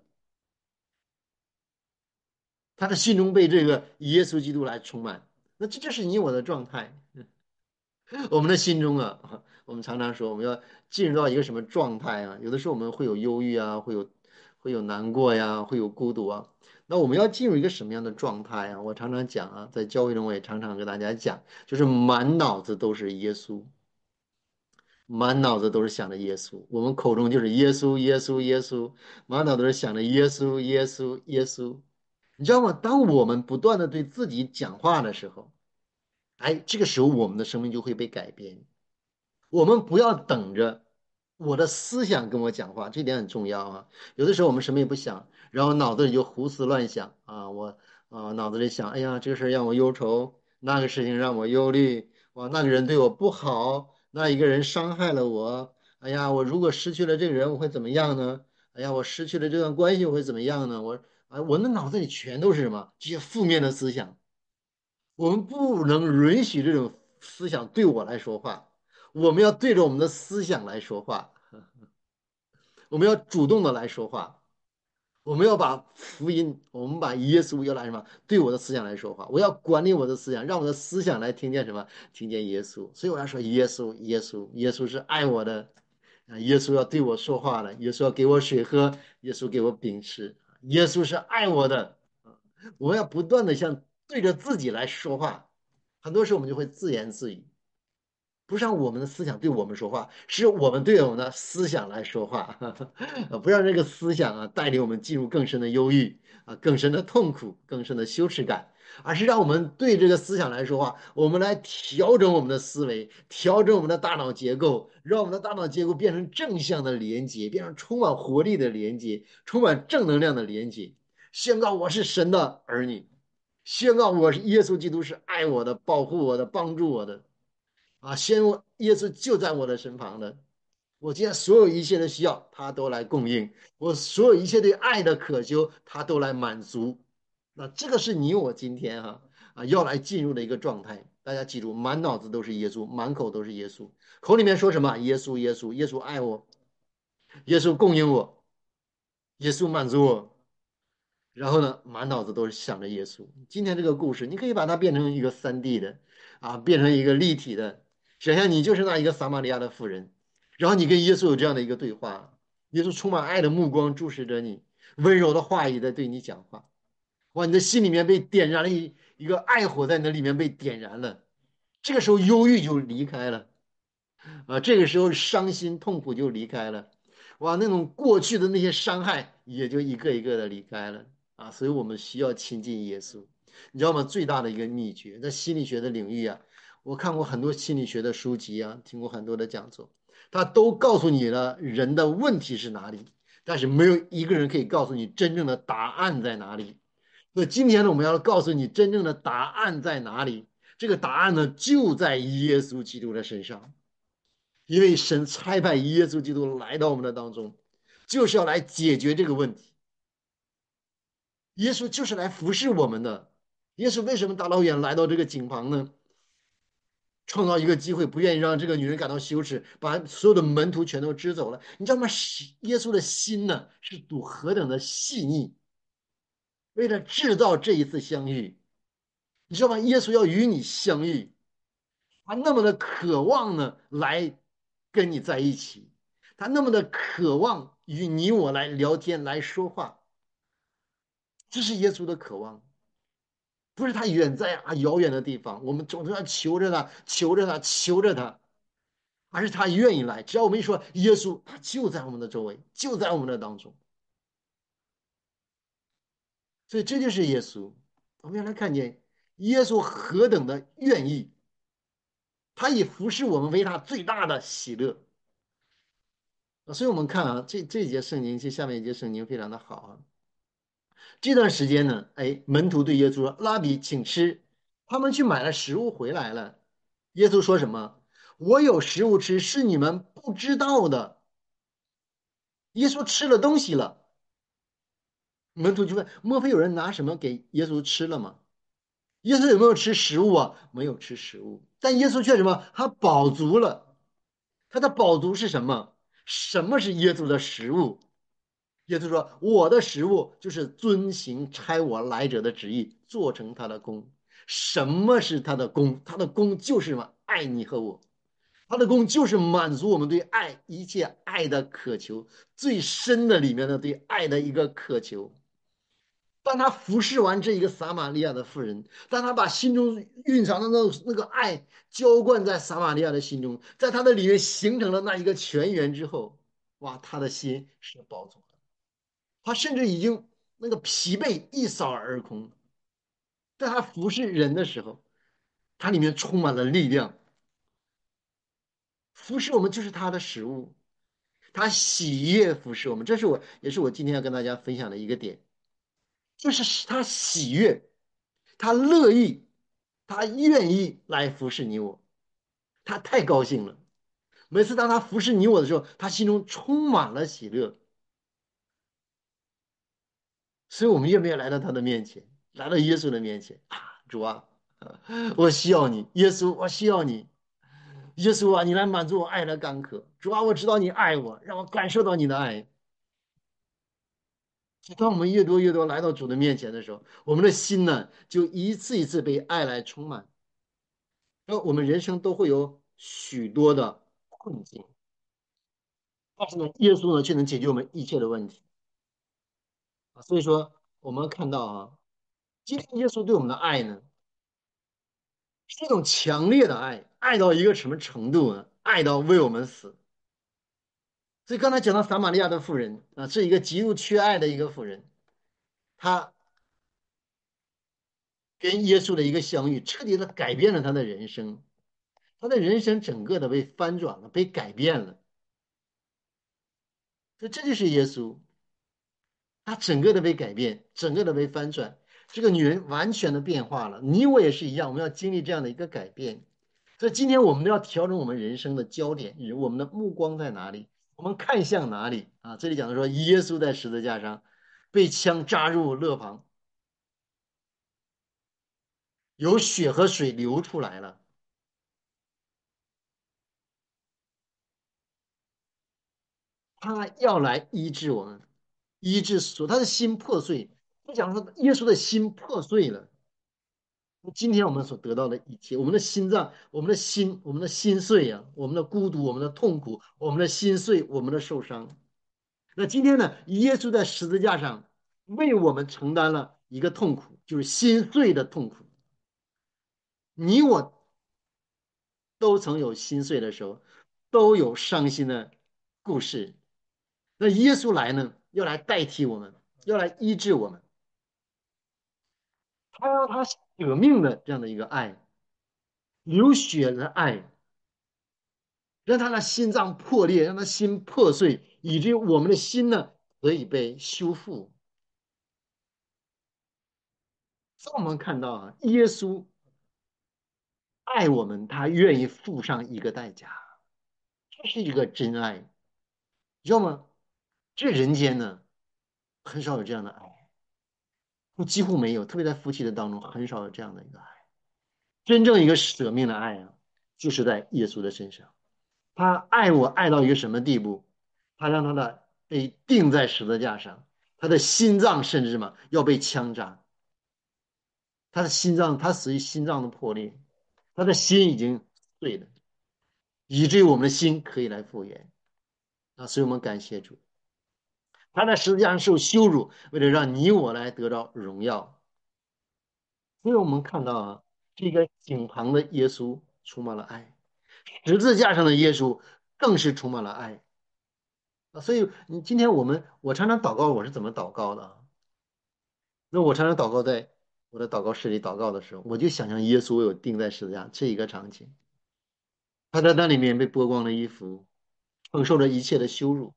S2: 他的心中被这个耶稣基督来充满。那这就是你我的状态。我们的心中啊，我们常常说我们要进入到一个什么状态啊？有的时候我们会有忧郁啊，会有难过呀，会有孤独啊。那我们要进入一个什么样的状态啊？我常常讲啊，在教会中我也常常跟大家讲，就是满脑子都是耶稣，满脑子都是想着耶稣，我们口中就是耶稣，耶稣，耶稣，满脑子都是想着耶稣，耶稣，耶稣。你知道吗？当我们不断的对自己讲话的时候，哎，这个时候我们的生命就会被改变。我们不要等着我的思想跟我讲话，这点很重要啊。有的时候我们什么也不想，然后脑子里就胡思乱想啊，我脑子里想，哎呀，这个事儿让我忧愁，那个事情让我忧虑，哇，那个人对我不好，那一个人伤害了我，哎呀，我如果失去了这个人，我会怎么样呢？哎呀，我失去了这段关系，我会怎么样呢？我的脑子里全都是什么？这些负面的思想。我们不能允许这种思想对我来说话，我们要对着我们的思想来说话，我们要主动的来说话，我们要把福音，我们把耶稣要来什么？对我的思想来说话，我要管理我的思想，让我的思想来听见什么？听见耶稣。所以我要说耶稣，耶稣，耶稣是爱我的啊！耶稣要对我说话了，耶稣要给我水喝，耶稣给我饼吃，耶稣是爱我的。我们要不断的向对着自己来说话，很多时候我们就会自言自语。 不是让我们的思想对我们说话，是我们对我们的思想来说话，不让这个思想啊带领我们进入更深的忧郁啊、更深的痛苦、更深的羞耻感，而是让我们对这个思想来说话，我们来调整我们的思维，调整我们的大脑结构，让我们的大脑结构变成正向的连接，变成充满活力的连接，充满正能量的连接，宣告我是神的儿女，宣告我是耶稣基督是爱我的、保护我的、帮助我的。啊，先耶稣就在我的身旁的，我今天所有一切的需要，他都来供应；我所有一切对爱的渴求，他都来满足。那这个是你我今天要来进入的一个状态。大家记住，满脑子都是耶稣，满口都是耶稣，口里面说什么？耶稣，耶稣，耶稣爱我，耶稣供应我，耶稣满足我。然后呢，满脑子都是想着耶稣。今天这个故事，你可以把它变成一个3D 的变成一个立体的，想象你就是那一个撒玛利亚的妇人，然后你跟耶稣有这样的一个对话，耶稣充满爱的目光注视着你，温柔的话语在对你讲话，哇，你的心里面被点燃了一个爱火在你的里面被点燃了，这个时候忧郁就离开了。这个时候伤心痛苦就离开了，哇，那种过去的那些伤害也就一个一个的离开了所以我们需要亲近耶稣，你知道吗？最大的一个秘诀在心理学的领域我看过很多心理学的书籍听过很多的讲座，他都告诉你了人的问题是哪里，但是没有一个人可以告诉你真正的答案在哪里。所以今天呢，我们要告诉你真正的答案在哪里。这个答案呢，就在耶稣基督的身上。因为神差派耶稣基督来到我们的当中，就是要来解决这个问题。耶稣就是来服侍我们的。耶稣为什么大老远来到这个井旁呢？创造一个机会，不愿意让这个女人感到羞耻，把所有的门徒全都支走了。你知道吗？耶稣的心呢，是赌何等的细腻，为了制造这一次相遇，你知道吗？耶稣要与你相遇，他那么的渴望呢，来跟你在一起，他那么的渴望与你我来聊天、来说话，这是耶稣的渴望，不是他远在遥远的地方，我们总是要求着他、求着他、求着他，而是他愿意来。只要我们一说耶稣，他就在我们的周围，就在我们的当中，所以这就是耶稣。我们要来看见耶稣何等的愿意，他以服侍我们为他最大的喜乐。所以我们看这一节圣经，其实下面一节圣经非常的好这段时间呢，门徒对耶稣说：“拉比，请吃。”他们去买了食物回来了。耶稣说什么？我有食物吃，是你们不知道的。耶稣吃了东西了。门徒就问：莫非有人拿什么给耶稣吃了吗？耶稣有没有吃食物没有吃食物。但耶稣却什么？他饱足了。他的饱足是什么？什么是耶稣的食物？耶稣说：“我的食物就是遵行差我来者的旨意，做成他的功。什么是他的功？他的功就是什么？爱你和我。他的功就是满足我们对爱一切爱的渴求，最深的里面的对爱的一个渴求。当他服侍完这一个撒玛利亚的妇人，当他把心中蕴藏的那个爱浇灌在撒玛利亚的心中，在他的里面形成了那一个泉源之后，哇，他的心是饱足的。”他甚至已经那个疲惫一扫而空，在他服侍人的时候，他里面充满了力量。服侍我们就是他的食物，他喜悦服侍我们，这是也是我今天要跟大家分享的一个点，就是他喜悦，他乐意，他愿意来服侍你我，他太高兴了。每次当他服侍你我的时候，他心中充满了喜乐。所以，我们愿不愿意来到他的面前，来到耶稣的面前主啊，我需要你，耶稣，我需要你，耶稣啊，你来满足我爱的干渴。主啊，我知道你爱我，让我感受到你的爱。当我们越多越多来到主的面前的时候，我们的心呢，就一次一次被爱来充满。然后我们人生都会有许多的困境，但是呢，耶稣呢，却能解决我们一切的问题所以说，我们看到今天耶稣对我们的爱呢，是一种强烈的爱。 爱到一个什么程度呢？爱到为我们死。所以刚才讲到撒玛利亚的妇人啊，是一个极度缺爱的一个妇人，她跟耶稣的一个相遇，彻底的改变了她的人生，她的人生整个的被翻转了，被改变了。所以这就是耶稣，她整个的被改变，整个的被翻转。这个女人完全的变化了，你我也是一样，我们要经历这样的一个改变。所以今天我们都要调整我们人生的焦点，我们的目光在哪里？我们看向哪里啊？这里讲的说，耶稣在十字架上被枪扎入肋旁，有血和水流出来了。他要来医治我们，医治他的心破碎。就讲说，耶稣的心破碎了。今天我们所得到的一切，我们的心脏、我们的心、我们的心碎啊，我们的孤独、我们的痛苦、我们的心碎、我们的受伤。那今天呢？耶稣在十字架上为我们承担了一个痛苦，就是心碎的痛苦。你我都曾有心碎的时候，都有伤心的故事。那耶稣来呢，要来代替我们，要来医治我们。他让他舍命的这样的一个爱，流血的爱，让他的心脏破裂，让他心破碎，以至于我们的心呢可以被修复。所以我们看到啊，耶稣爱我们，他愿意付上一个代价，这是一个真爱，你知道吗？这人间呢，很少有这样的爱，几乎没有，特别在夫妻的当中，很少有这样的一个爱。真正一个舍命的爱啊，就是在耶稣的身上。他爱我爱到一个什么地步？他让他的被钉在十字架上，他的心脏甚至什么要被枪扎，他的心脏他死于心脏的破裂，他的心已经碎了，以至于我们的心可以来复原啊！所以我们感谢主，他在十字架上受羞辱，为了让你我来得到荣耀。所以我们看到啊，这个井旁的耶稣充满了爱，十字架上的耶稣更是充满了爱啊！所以你今天我常常祷告，我是怎么祷告的啊？那我常常祷告，在我的祷告室里祷告的时候，我就想象耶稣有钉在十字架这一个场景，他在那里面被剥光了衣服，承受着一切的羞辱，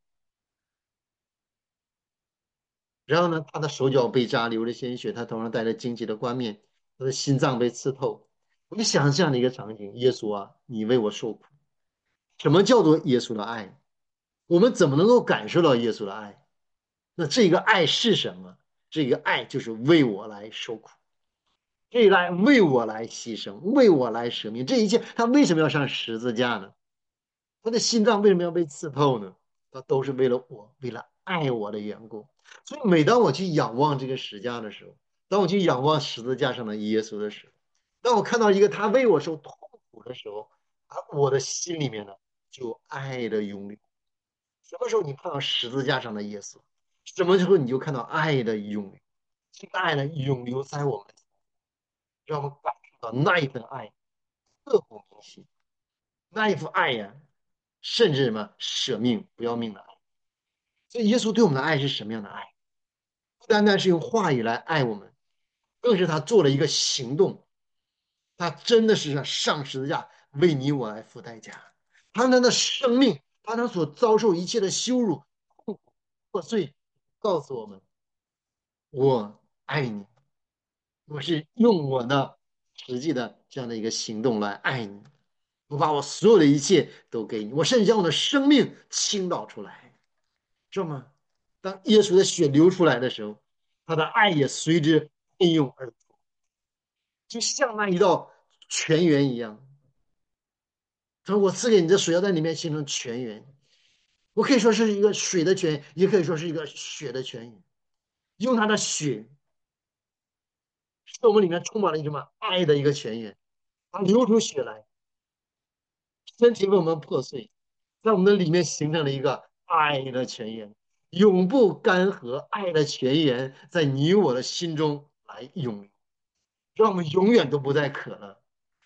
S2: 然后呢，他的手脚被扎，流着鲜血，他头上戴着荆棘的冠冕，他的心脏被刺透。我就想象这样的一个场景：耶稣啊，你为我受苦。什么叫做耶稣的爱？我们怎么能够感受到耶稣的爱？那这个爱是什么？这个爱就是为我来受苦。这来为我来牺牲，为我来舍命，这一切他为什么要上十字架呢？他的心脏为什么要被刺透呢？他都是为了我，为了爱我的缘故。所以每当我去仰望这个十字架的时候，当我去仰望十字架上的耶稣的时候，当我看到一个他为我受痛苦的时候，啊，我的心里面呢就有爱的涌流。什么时候你看到十字架上的耶稣，什么时候你就看到爱的涌流，这个爱呢涌流在我们，让我们感受到那一份爱刻骨铭心，那一份爱呀，甚至什么舍命不要命的爱。所以耶稣对我们的爱是什么样的爱？不单单是用话语来爱我们，更是他做了一个行动，他真的是上十字架为你我来付代价，他的生命，他所遭受一切的羞辱、痛苦、破碎，告诉我们：我爱你，我是用我的实际的这样的一个行动来爱你。我把我所有的一切都给你，我甚至将我的生命倾倒出来，知道吗？当耶稣的血流出来的时候，他的爱也随之喷涌而出，就像那一道泉源一样。他说：“我赐给你的水要在里面形成泉源。”我可以说是一个水的泉源，也可以说是一个血的泉源。用他的血，使我们里面充满了一什么爱的一个泉源，它流出血来，身体为我们破碎，在我们的里面形成了一个爱的泉源，永不干涸，爱的泉源在你我的心中来涌流，让我们永远都不再渴了，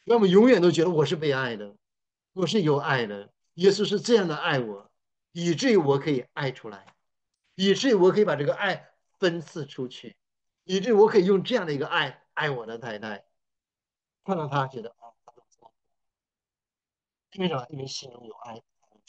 S2: 让我们永远都觉得我是被爱的，我是有爱的。耶稣是这样的爱我，以至于我可以爱出来，以至于我可以把这个爱分赐出去，以至于我可以用这样的一个爱爱我的太太，看到她觉得啊，她怎么做？因为什么？因为心中有爱。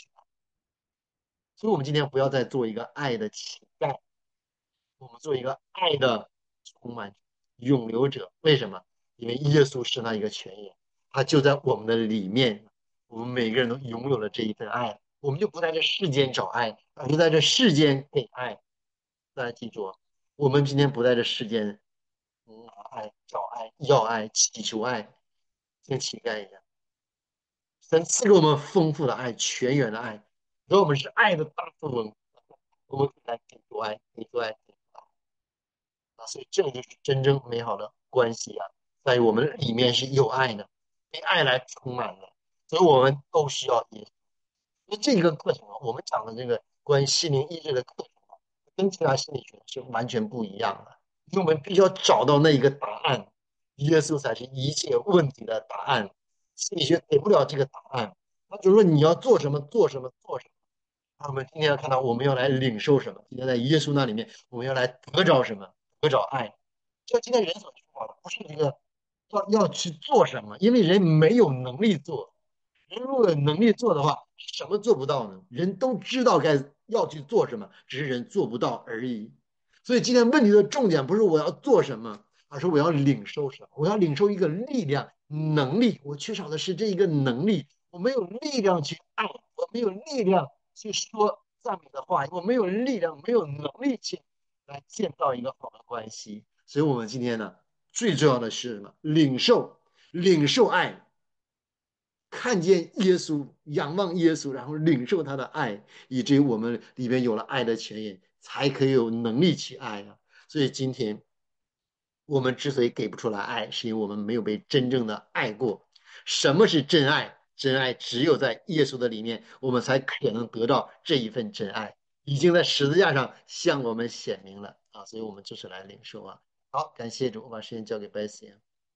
S2: 所以，我们今天不要再做一个爱的乞丐，我们做一个爱的充满永留者。为什么？因为耶稣是那一个泉源，他就在我们的里面，我们每个人都拥有了这一份爱，我们就不在这世间找爱，而是在这世间给爱。大家记住啊，我们今天不在这世间拿爱、找爱、要爱、祈求爱，像乞丐一样。神赐给我们丰富的爱、全员的爱，而我们是爱的大富翁。我们来给出爱，给出爱，给出爱啊！所以这个就是真正美好的关系啊，在于我们里面是有爱的，被爱来充满了。所以我们都需要耶稣。因为这个课程啊，我们讲的这个关于心灵意志的课程啊，跟其他心理学是完全不一样的。因为我们必须要找到那一个答案，耶稣才是一切问题的答案。心理学给不了这个答案，他就说你要做什么，做什么，做什么。我们今天要看到，我们要来领受什么？今天在耶稣那里面，我们要来得着什么？得着爱。就今天人所需要的，不是这个要去做什么，因为人没有能力做。人如果有能力做的话，什么做不到呢？人都知道要去做什么，只是人做不到而已。所以今天问题的重点不是我要做什么，而是我要领受什么。我要领受一个力量、能力。我缺少的是这一个能力，我没有力量去爱，我没有力量去说赞美的话，我没有力量、没有能力去来建造一个好的关系。所以，我们今天呢，最重要的是什么？领受爱。看见耶稣，仰望耶稣，然后领受他的爱，以至于我们里边有了爱的泉源，才可以有能力去爱啊。所以今天我们之所以给不出来爱，是因为我们没有被真正的爱过。什么是真爱？真爱只有在耶稣的里面，我们才可能得到这一份真爱，已经在十字架上向我们显明了啊！所以我们就是来领受啊。好，感谢主，我把时间交给 Bessie。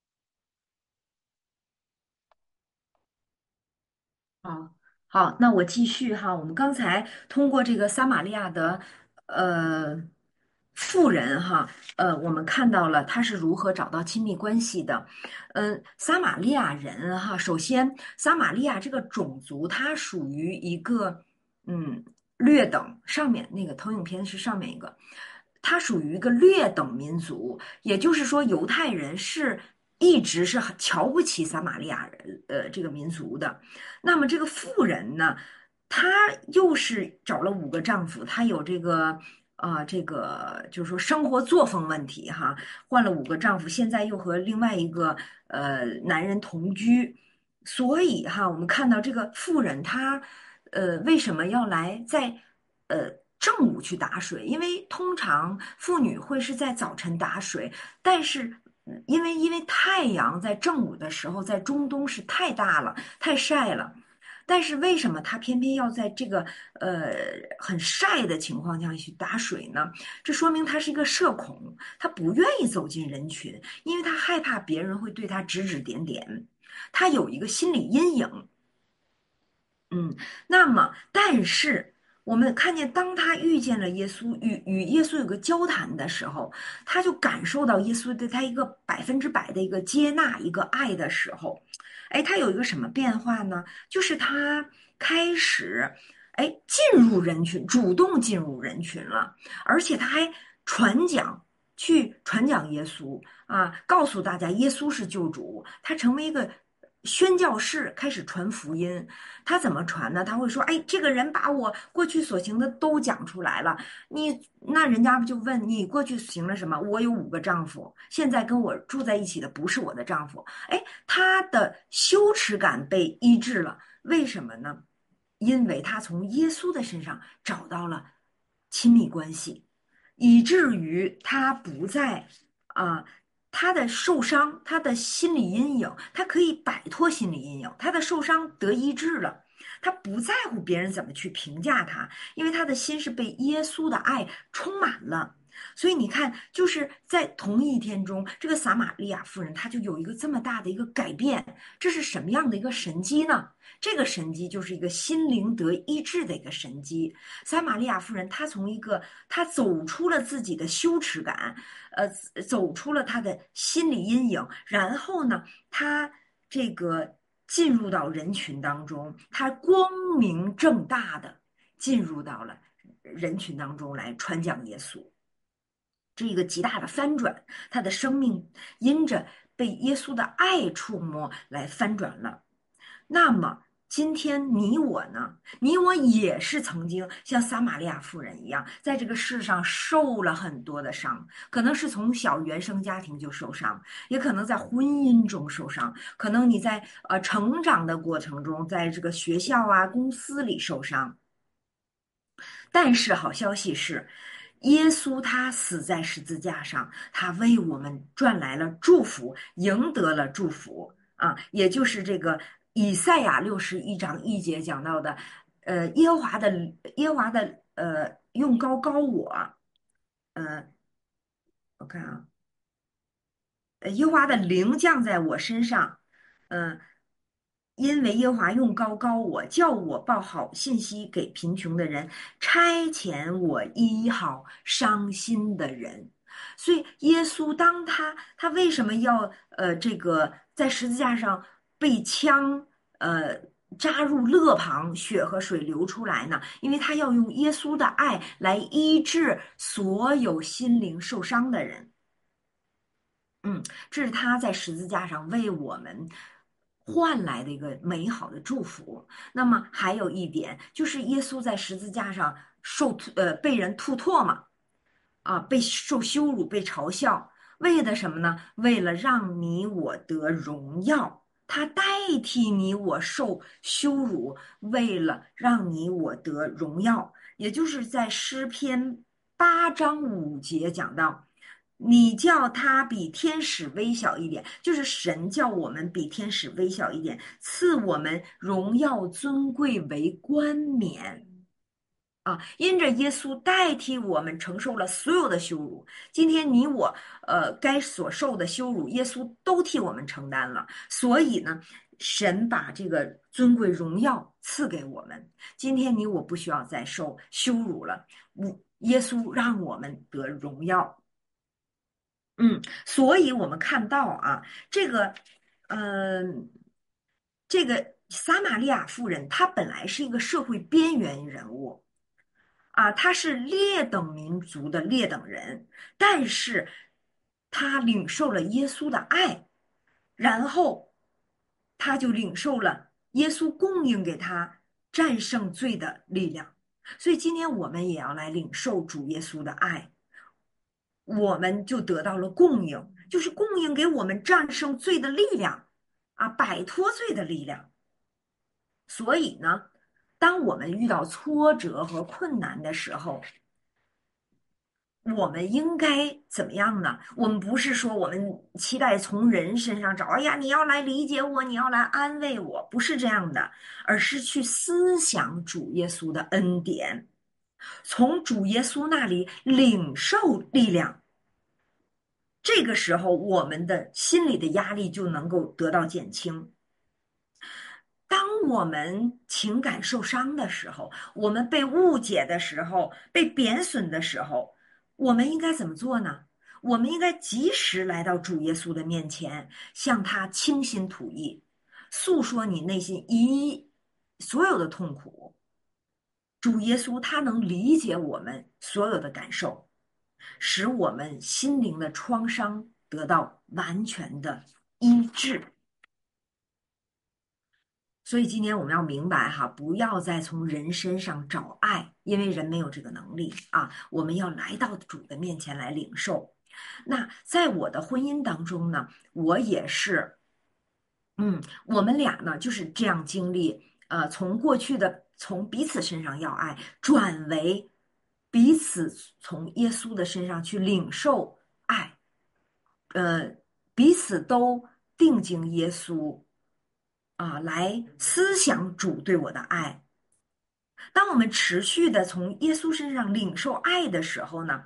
S1: 好，好，那我继续哈。我们刚才通过这个撒玛利亚的呃妇人哈，我们看到了他是如何找到亲密关系的。撒玛利亚人哈，首先撒玛利亚这个种族，它属于一个嗯略等，上面那个投影片是上面一个，它属于一个略等民族，也就是说犹太人是一直是很瞧不起撒玛利亚人这个民族的。那么这个妇人呢，她又是找了五个丈夫，她有这个这个就是说生活作风问题哈，换了五个丈夫，现在又和另外一个男人同居，所以哈，我们看到这个妇人她为什么要来在正午去打水？因为通常妇女会是在早晨打水，但是因为太阳在正午的时候在中东是太大了。太晒了。但是为什么他偏偏要在这个很晒的情况下去打水呢？这说明他是一个社恐，他不愿意走进人群，因为他害怕别人会对他指指点点，他有一个心理阴影。嗯，那么但是我们看见，当他遇见了耶稣，与耶稣有个交谈的时候，他就感受到耶稣对他一个100%的一个接纳、一个爱的时候，哎，他有一个什么变化呢？就是他开始进入人群，主动进入人群了，而且他还传讲耶稣啊，告诉大家耶稣是救主，他成为一个宣教士，开始传福音。他怎么传呢？他会说：“哎，这个人把我过去所行的都讲出来了。那人家不就问你过去行了什么？我有5个丈夫，现在跟我住在一起的不是我的丈夫。哎，他的羞耻感被医治了，为什么呢？因为他从耶稣的身上找到了亲密关系，以至于他不再啊。他的受伤，他的心理阴影，他可以摆脱心理阴影，他的受伤得医治了，他不在乎别人怎么去评价他，因为他的心是被耶稣的爱充满了， 所以你看，就是在同一天中，这个撒玛利亚妇人她就有一个这么大的一个改变，这是什么样的一个神迹呢？这个神迹就是一个心灵得医治的一个神迹。撒玛利亚妇人她从一个她走出了自己的羞耻感，走出了她的心理阴影，然后呢，她这个进入到人群当中，她光明正大的进入到了人群当中来传讲耶稣。这一个极大的翻转，他的生命因着被耶稣的爱触摸来翻转了。那么今天你我呢？你我也是曾经像撒玛利亚妇人一样，在这个世上受了很多的伤，可能是从小原生家庭就受伤，也可能在婚姻中受伤，可能你在成长的过程中，在这个学校啊、公司里受伤。但是好消息是，耶稣他死在十字架上，他为我们赚来了祝福，赢得了祝福啊，也就是这个以赛亚61章1节讲到的，耶和华的用高高我，呃，我看啊。耶和华的灵降在我身上，嗯、因为耶和华用高高我，叫我报好信息给贫穷的人，差遣我医好伤心的人。所以耶稣当他为什么要这个在十字架上被枪呃扎入肋旁，血和水流出来呢？因为他要用耶稣的爱来医治所有心灵受伤的人。这是他在十字架上为我们换来的一个美好的祝福。那么还有一点，就是耶稣在十字架上被人吐唾沫啊，被受羞辱、被嘲笑，为的什么呢？为了让你我得荣耀。他代替你我受羞辱，为了让你我得荣耀，也就是在诗篇8章5节讲到。你叫他比天使微小一点，就是神叫我们比天使微小一点，赐我们荣耀尊贵为冠冕啊！因着耶稣代替我们承受了所有的羞辱，今天你我该所受的羞辱，耶稣都替我们承担了。所以呢，神把这个尊贵荣耀赐给我们，今天你我不需要再受羞辱了，耶稣让我们得荣耀。所以我们看到啊，嗯、这个撒玛利亚妇人，她本来是一个社会边缘人物啊，她是劣等民族的劣等人，但是她领受了耶稣的爱，然后她就领受了耶稣供应给她战胜罪的力量。所以今天我们也要来领受主耶稣的爱。我们就得到了供应，就是供应给我们战胜罪的力量啊，摆脱罪的力量。所以呢，当我们遇到挫折和困难的时候，我们应该怎么样呢？我们不是说我们期待从人身上找，哎呀，你要来理解我，你要来安慰我，不是这样的，而是去思想主耶稣的恩典，从主耶稣那里领受力量。这个时候，我们的心理的压力就能够得到减轻。当我们情感受伤的时候，我们被误解的时候，被贬损的时候，我们应该怎么做呢？我们应该及时来到主耶稣的面前，向他倾心吐意，诉说你内心所有的痛苦。主耶稣他能理解我们所有的感受。使我们心灵的创伤得到完全的医治。所以今天我们要明白哈，不要再从人身上找爱，因为人没有这个能力啊。我们要来到主的面前来领受。那在我的婚姻当中呢，我也是，我们俩呢就是这样经历，从过去的从彼此身上要爱，转为彼此从耶稣的身上去领受爱。呃，彼此都定睛耶稣啊，来思想主对我的爱。当我们持续的从耶稣身上领受爱的时候呢，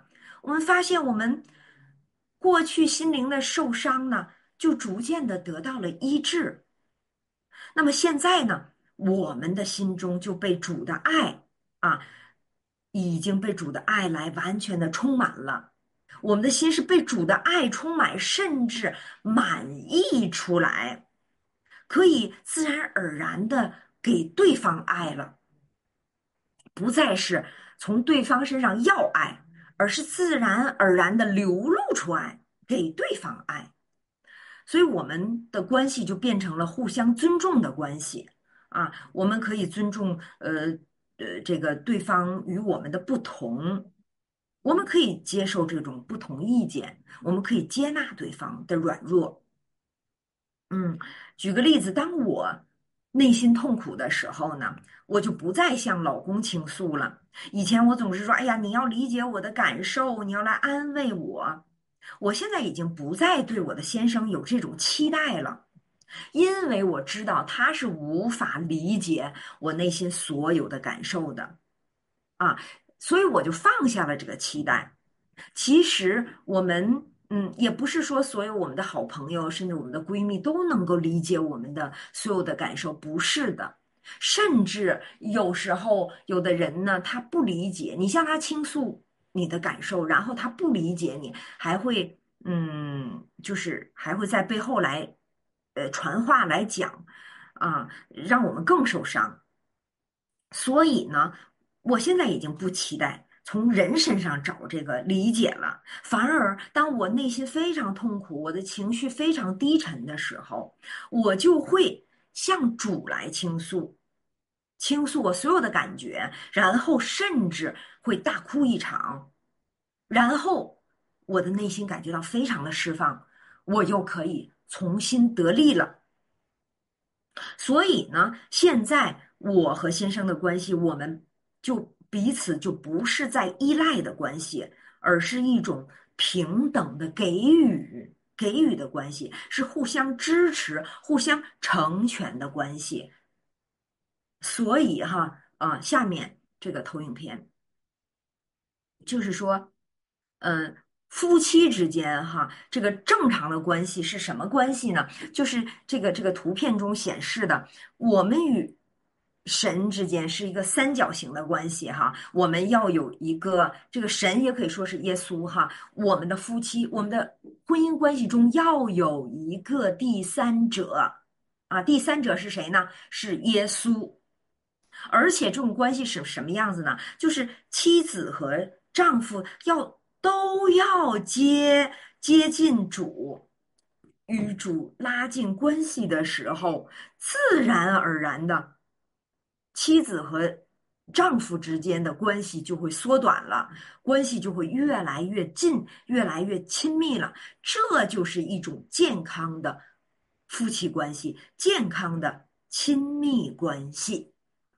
S1: 我们发现我们过去心灵的受伤呢，就逐渐的得到了医治。那么现在呢，我们的心中就被主的爱啊，已经被主的爱来完全的充满了。我们的心是被主的爱充满，甚至满溢出来，可以自然而然的给对方爱了，不再是从对方身上要爱，而是自然而然的流露出爱，给对方爱。所以我们的关系就变成了互相尊重的关系啊，我们可以尊重这个对方与我们的不同，我们可以接受这种不同意见，我们可以接纳对方的软弱。嗯，举个例子，当我内心痛苦的时候呢，我就不再向老公倾诉了。以前我总是说：“哎呀，你要理解我的感受，你要来安慰我。”我现在已经不再对我的先生有这种期待了，因为我知道他是无法理解我内心所有的感受的啊，所以我就放下了这个期待。其实我们也不是说所有我们的好朋友，甚至我们的闺蜜都能够理解我们的所有的感受，不是的。甚至有时候有的人呢，他不理解你向他倾诉你的感受，然后他不理解你，还会就是还会在背后来传话来讲啊，让我们更受伤。所以呢，我现在已经不期待从人身上找这个理解了，反而当我内心非常痛苦，我的情绪非常低沉的时候，我就会向主来倾诉，倾诉我所有的感觉，然后甚至会大哭一场，然后我的内心感觉到非常的释放，我又可以重新得力了。所以呢，现在我和先生的关系，我们就彼此就不是在依赖的关系，而是一种平等的给予的关系，是互相支持、互相成全的关系。所以哈下面这个投影片就是说。嗯，夫妻之间哈，这个正常的关系是什么关系呢？就是这个图片中显示的，我们与神之间是一个三角形的关系哈。我们要有一个这个神也可以说是耶稣哈，我们的夫妻，我们的婚姻关系中要有一个第三者啊，第三者是谁呢？是耶稣。而且这种关系是什么样子呢？就是妻子和丈夫都要接近主，与主拉近关系的时候，自然而然的，妻子和丈夫之间的关系就会缩短了，关系就会越来越近，越来越亲密了。这就是一种健康的夫妻关系，健康的亲密关系。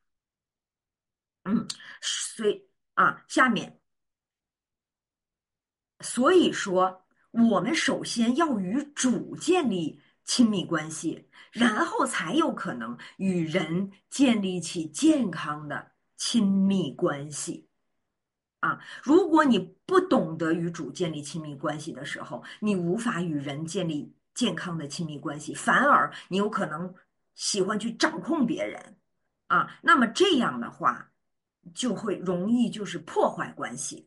S1: 嗯，所以下面所以说，我们首先要与主建立亲密关系，然后才有可能与人建立起健康的亲密关系啊。如果你不懂得与主建立亲密关系的时候，你无法与人建立健康的亲密关系，反而你有可能喜欢去掌控别人啊。那么这样的话，就会容易就是破坏关系。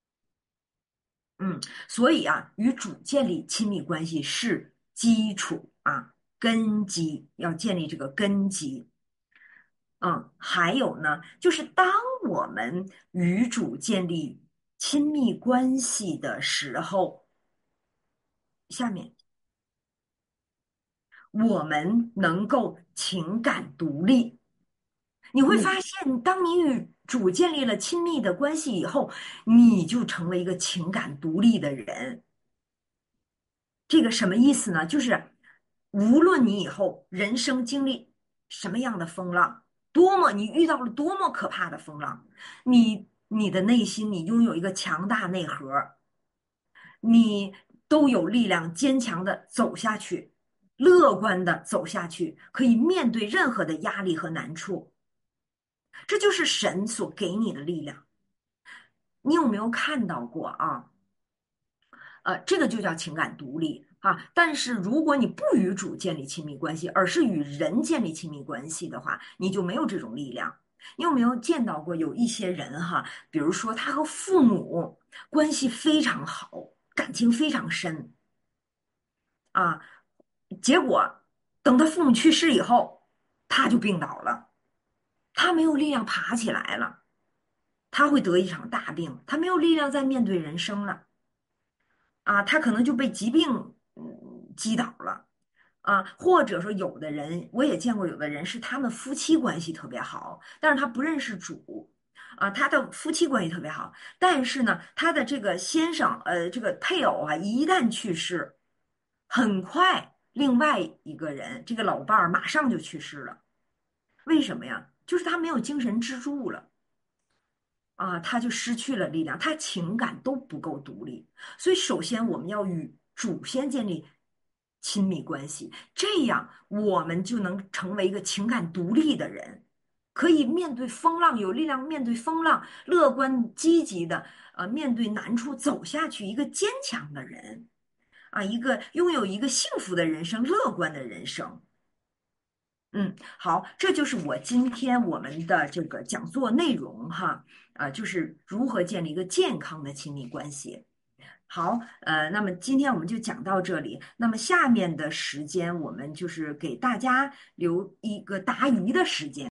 S1: 所以与主建立亲密关系是基础根基，要建立这个根基。还有呢，就是当我们与主建立亲密关系的时候，下面我们能够情感独立。你会
S2: 嗯，
S1: 发现，当你与主建立了亲密的关系以后，你就成为一个情感独立的人。这个什么意思呢？就是无论你以后人生经历什么样的风浪，你遇到了多么可怕的风浪，你的内心你拥有一个强大内核，你都有力量坚强的走下去，乐观的走下去，可以面对任何的压力和难处。这就是神所给你的力量。你有没有看到过啊？ 这个就叫情感独立啊。但是如果你不与主建立亲密关系，而是与人建立亲密关系的话，你就没有这种力量。你有没有见到过有一些人哈，比如说他和父母关系非常好，感情非常深啊，结果等他父母去世以后，他就病倒了，他没有力量爬起来了，他会得一场大病，他没有力量再面对人生了。啊，他可能就被疾病击倒了啊，或者说有的人我也见过，有的人是他们夫妻关系特别好，但是他不认识主啊，他的夫妻关系特别好，但是呢，他的这个先生这个配偶啊，一旦去世，很快另外一个人这个老伴儿马上就去世了，为什么呀？就是他没有精神支柱了。啊，他就失去了力量，他情感都不够独立。所以，首先我们要与祖先建立亲密关系，这样我们就能成为一个情感独立的人，可以面对风浪，有力量面对风浪，乐观积极的面对难处走下去，一个坚强的人啊，一个拥有一个幸福的人生，乐观的人生。嗯，好，这就是我们的这个讲座内容哈，就是如何建立一个健康的亲密关系。好，那么今天我们就讲到这里，那么下面的时间我们就是给大家留一个答疑的时间。